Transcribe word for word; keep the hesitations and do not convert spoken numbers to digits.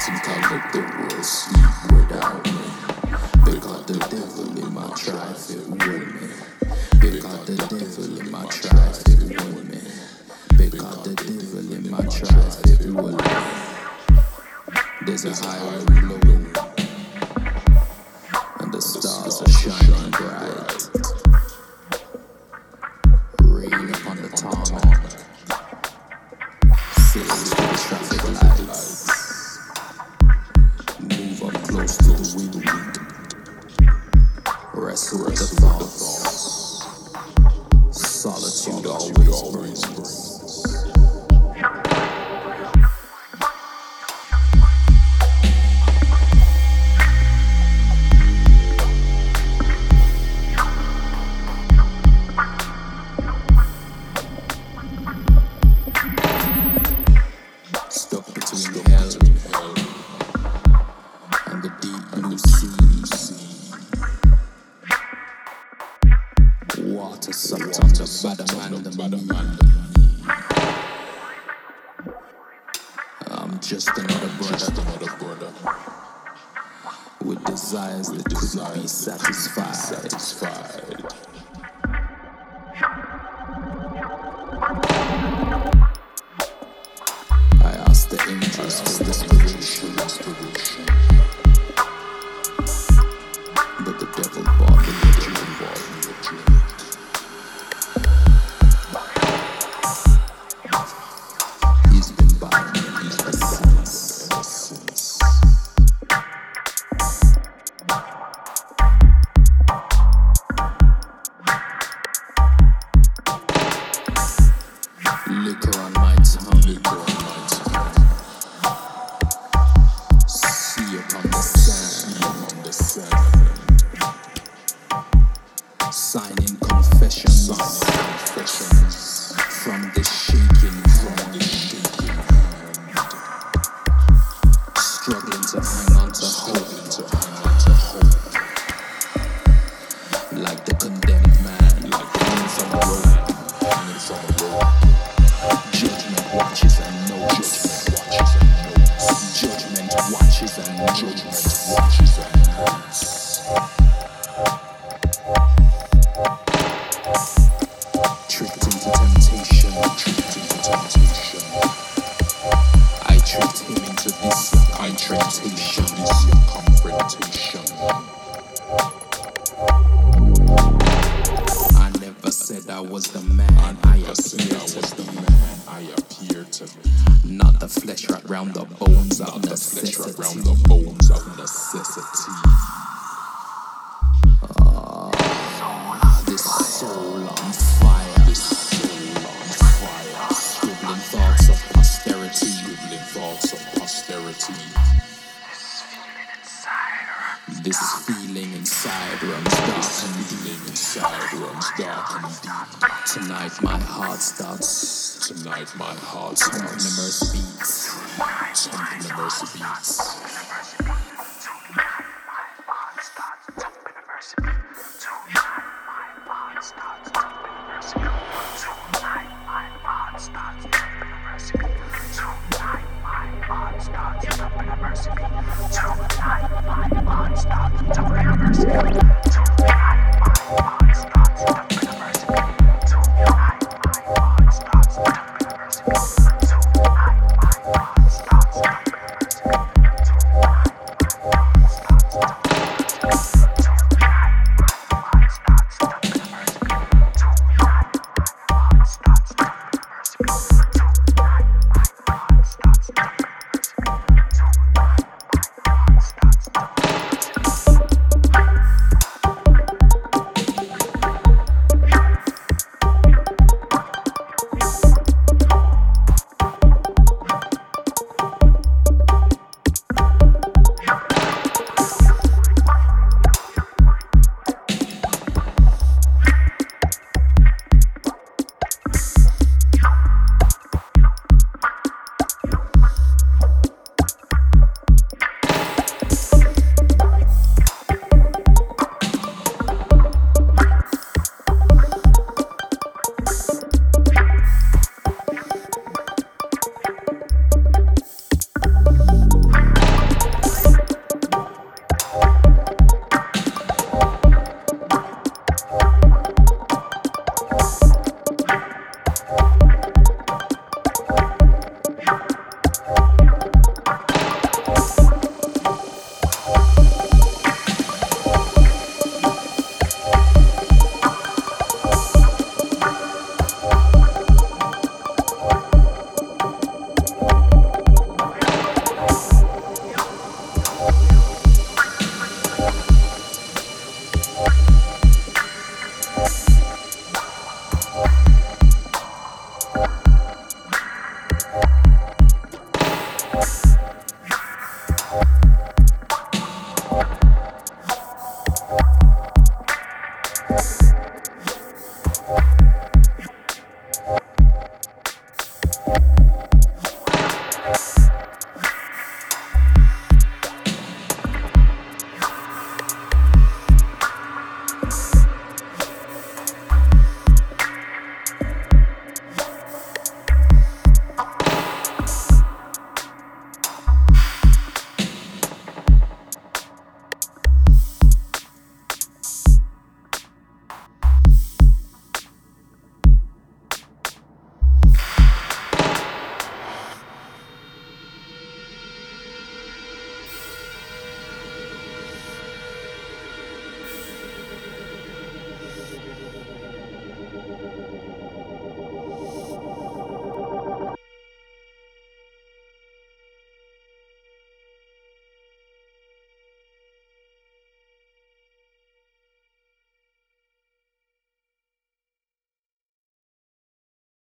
think I'll let the world sleep without me. Because the devil in my tribe it rule me. Because the devil in my tribe it rule me. Because the devil in my tribe it rule me. There's a highway below, and the stars are shining bright. Rain upon the tarmac, sails to the traffic lights. Move up close to the wind, wrestle with the thoughts. Solitude always brings. Stuck between hell and the deep blue sea. Water sucked under by the man. I'm just another brother with desires that couldn't be satisfied. I asked the angels for inspiration, but the devil bought me a dream. He's been buying me ever since. Liquor on my tongue. Sea upon the sand. Signing confessions from the shaking hand. Struggling to hang on to hope. Like the condemned man, like the hands on the rope. Judgment watches and knows. Judgment watches and knows. Tricked into temptation. I tricked him into this confrontation. I never said I was the man. I appear to be. Not the flesh wrapped round the bones of necessity. Ah, this soul on fire. This soul on fire. Scribbling thoughts of posterity. Scribbling thoughts of posterity. This feeling inside runs dark and deep. Inside runs dark and deep. Tonight my heart starts. Tonight my heart starts. Thumping the mercy beats. Thumping the mercy beats. Tonight my heart starts jumping a mercy beat.